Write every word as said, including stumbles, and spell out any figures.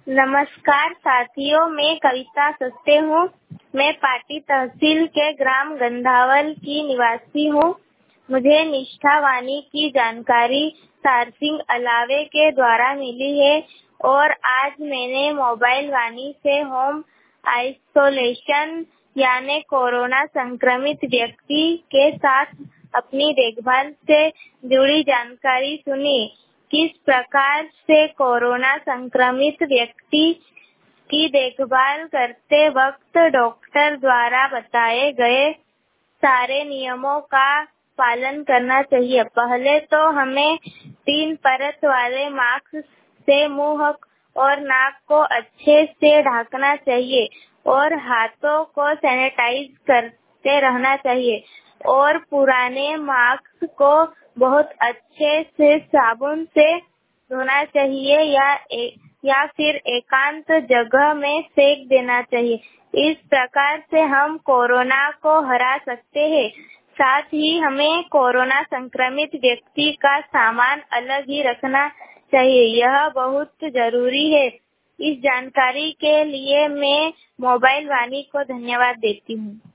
नमस्कार साथियों, मैं कविता सस्ते हूँ। मैं पाटी तहसील के ग्राम गंधावल की निवासी हूँ। मुझे निष्ठा वाणी की जानकारी सारसिंह अलावे के द्वारा मिली है और आज मैंने मोबाइल वाणी से होम आइसोलेशन यानी कोरोना संक्रमित व्यक्ति के साथ अपनी देखभाल से जुड़ी जानकारी सुनी। किस प्रकार से कोरोना संक्रमित व्यक्ति की देखभाल करते वक्त डॉक्टर द्वारा बताए गए सारे नियमों का पालन करना चाहिए। पहले तो हमें तीन परत वाले मास्क से मुंह और नाक को अच्छे से ढकना चाहिए और हाथों को सैनिटाइज करते रहना चाहिए और पुराने मास्क को बहुत अच्छे से साबुन से धोना चाहिए या ए, या फिर एकांत जगह में फेंक देना चाहिए। इस प्रकार से हम कोरोना को हरा सकते हैं। साथ ही हमें कोरोना संक्रमित व्यक्ति का सामान अलग ही रखना चाहिए, यह बहुत जरूरी है। इस जानकारी के लिए मैं मोबाइल वाणी को धन्यवाद देती हूँ।